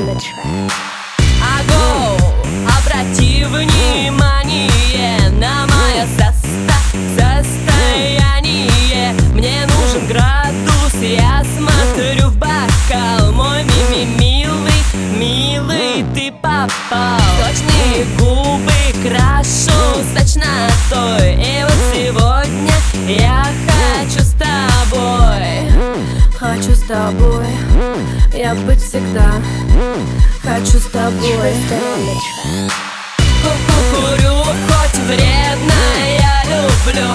Аго, обрати внимание на мое состояние. Мне нужен градус, я смотрю в бокал. Мой милый, милый, ты попал. Сочные губы крашу сочнотой. И вот сегодня я хочу с тобой. Хочу с тобой я быть всегда. Хочу с тобой. Курю, хоть вредно, я люблю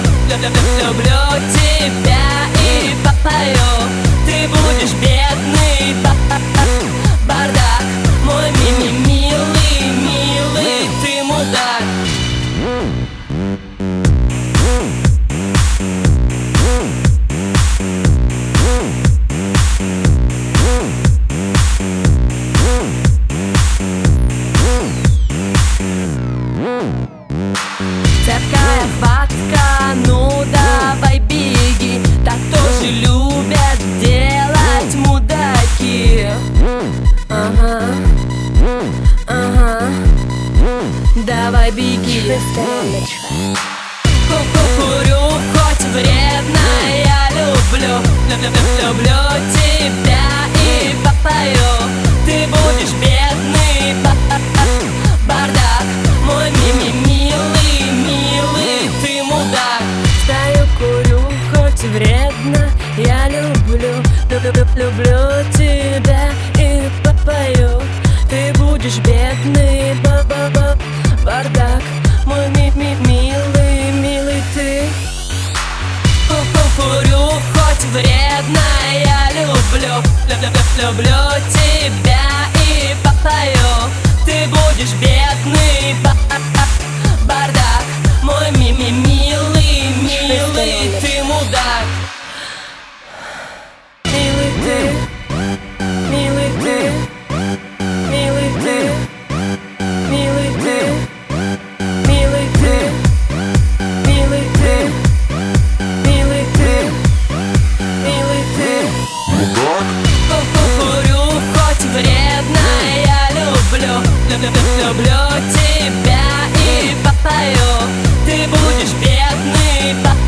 тебя и попою. Ты будешь бедный бардак. Мой милый, милый, ты мудак. Цепкая хватка, ну давай беги. Так тоже любят делать мудаки. Ага, ага, давай беги. Курю, хоть вредно, я люблю тебя и попою. Ты будешь бедный бардак. Мой милый, милый, ты мудак. Стою, курю, хоть вредно, я люблю тебя и попою. Ты будешь бедный бардак. Мой милый, милый, ты. Курю, хоть вредно, я люблю тебя и попою. Ты будешь бедный бардак. Мой милый, милый, ты мудак. Милый ты, милый ты, милый ты, милый ты, милый ты, милый ты, милый ты, милый ты. Курю, хоть вредно, я люблю тебя и попою. Ты будешь бедный